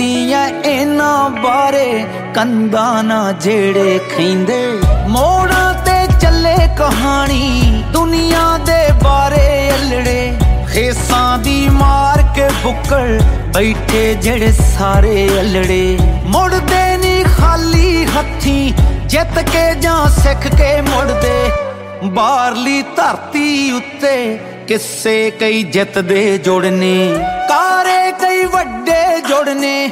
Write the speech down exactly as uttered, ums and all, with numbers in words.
ਸੁਣਦੀਆਂ ਇਹਨਾਂ ਬਾਰੇ ਕੰਧਾਂ ਨਾ ਜਿਹੜੇ ਖੈਂਦੇ। ਮੋੜਾਂ ਤੇ ਚੱਲੇ ਕਹਾਣੀ ਦੁਨੀਆ ਦੇ ਬਾਰੇ ਅਲੜੇ। ਖੇਸਾਂ ਦੀ ਮਾਰ ਕੇ ਬੁੱਕਲ ਬੈਠੇ ਜਿਹੜੇ ਸਾਰੇ ਅਲੜੇ। ਮੁੜਦੇ ਨੀ ਖਾਲੀ ਹੱਥੀਂ ਜਿੱਤ ਕੇ ਜਾਂ ਸਿੱਖ ਕੇ ਮੁੜਦੇ। ਬਾਹਰਲੀ ਧਰਤੀ ਉੱਤੇ ਕਿੱਸੇ ਕਈ ਜਿੱਤ ਦੇ ਜੁੜਨੇ। ਕਾਰੇ ਕਈ ਵੱਡੇ ਜੁੜਨੇ।